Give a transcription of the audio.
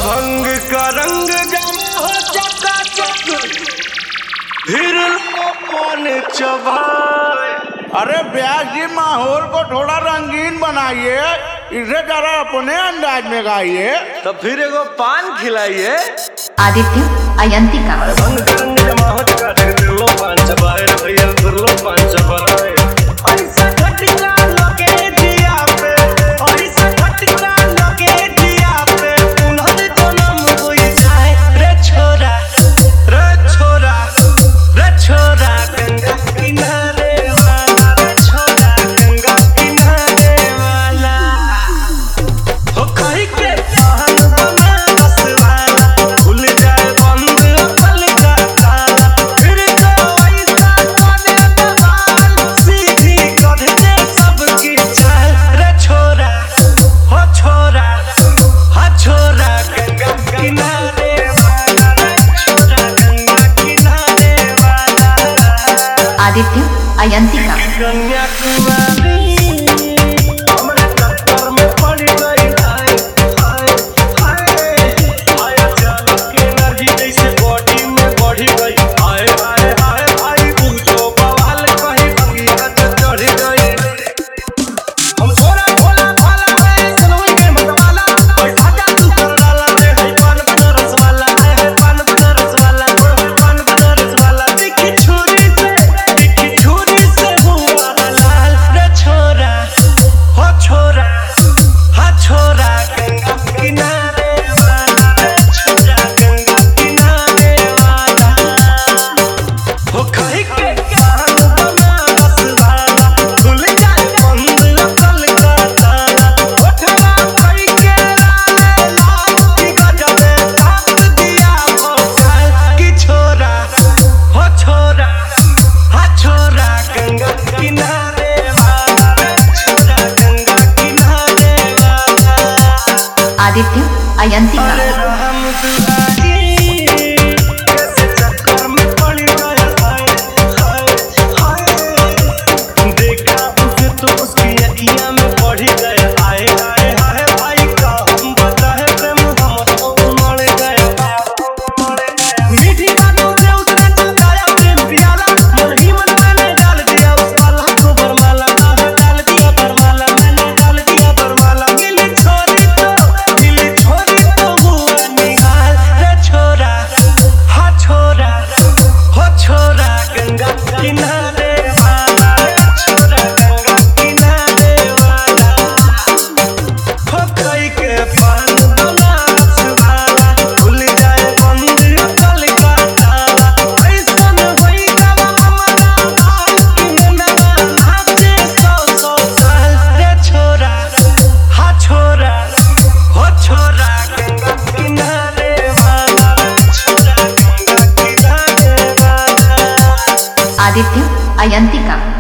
भंग का रंग जमा हो चकाचक, फिर लो पान चबाए। अरे व्यास जी माहौल को थोड़ा रंगीन बनाइए, इसे जरा अपने अंदाज में गाइए। तो फिर एगो पान खिलाइए। आदित्य अयंतिका भंग का रंग जमा हो चकाचक, फिर लो पान चबाए भैया, फिर लो पान चबाए। ऐसा खटका लगे जिया पे, ऐसा खटका लगे जिया पे, पुनर्जन्म हो जाए। रे छोरा, रे छोरा, रे छोरा गंगा किनारे वाला, रे छोरा गंगा किनारे वाला। हो कहीं के पान बना बस वाला, खुल जाए बंद पल का ताला। फिर तो ऐसा करे बवाल, सीधी कर दे सबकी चाल। रे छोरा, हो छोरा, हा छोरा गंगा किनारे वाला, रे छोरा गंगा किनारे वाला। आदित्य अयंतिका कन्याकुमारी हमरा चक्कर में पड़ गई। हाय हाय हाय हाय, चल के एनर्जी जैसे बॉडी में बढ़ी गई। हाय हाय हाय हाय, पूछो बवाल कहीं भंगिया तो चढ़ गई। हम छोरा भोला भाला है, सनोई के मतवाला, बैठा जा तू कर डाला रे। है पान बना रसवाला, है पान बना रसवाला, है पान बना रसवाला। देखी छुरी से हुआ हलाल। रे छोरा, हो छोरा, हा छोरा गंगा किनारे वाला, रे छोरा गंगा किनारे वाला। हो कहीं के पान बना बस वाला, खुल जाए बंद अकल का ताला। उठवा कहीं के लाले लाल, की गजबे ताप दिया भोकाल। की छोरा, हो छोरा, हा छोरा गंगा किनारे वाला, रे छोरा गंगा किनारे वाला। आदित्य अयंतिका अरे राम दुलारी, कैसे चक्कर में पड़ गया। हाय हाय हाय, देखा उसे तो उसकी अखियां में बढ़ गए। हाय हाय हाय भाई, का हम बताए प्रेम हम तो उमड़ गए। मीठी बातों से उसने चुकाया प्रेम प्याला, मन ही मन मैंने डाल दिया उस वाला को बरमाला। डाल दिया बरमाला, मैंने डाल दिया बरमाला। गिली छोरी तो हुआ निहाल। रे छोरा, हा छोरा, हो छोरा गंगा किनारे वाला, रे छोरा गंगा किनारे वाला। हो कहीं के पान बना बस वाला, खुल जाए बंद अकल का ताला। ऐसन होई गवा हमारा हाल, कि मनवा नाचे 100 साल। रे छोरा, हा छोरा, हो छोरा गंगा किनारे वाला, रे छोरा गंगा किनारे वाला। आदित्य अयंतिका